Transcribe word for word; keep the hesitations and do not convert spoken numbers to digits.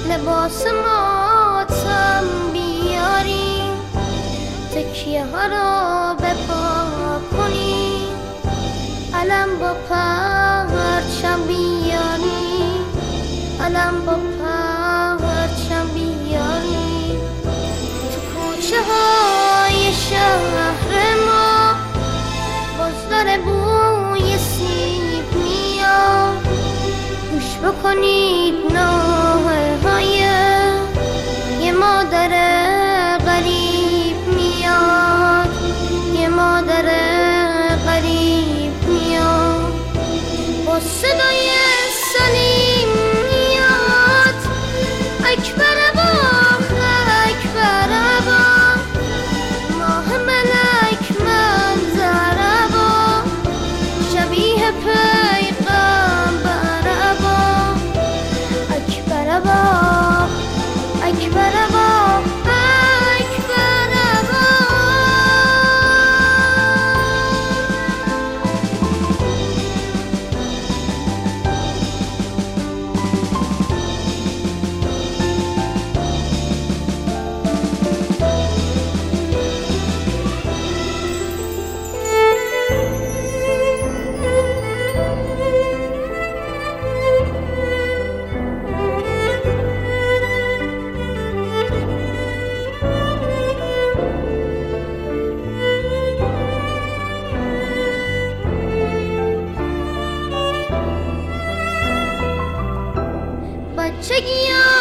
لباس ماتم بیاری، تکیه ها را به پا کنی، علم با پرچم بیاری، علم با پرچم بیاری. تو کوچه های شهر ما باز داره بوی سیب میاد، گوش بکنید ناله های یه مادر غریب میاد، یه مادر غریب میاد، با صدای سلیم میاد، اکبر باخ اکبر باخ، ماه ملک منظر باخ، شبیه پیغمبر باخ، اکبر باخ اکبر باخ اکبر باخ. بچگی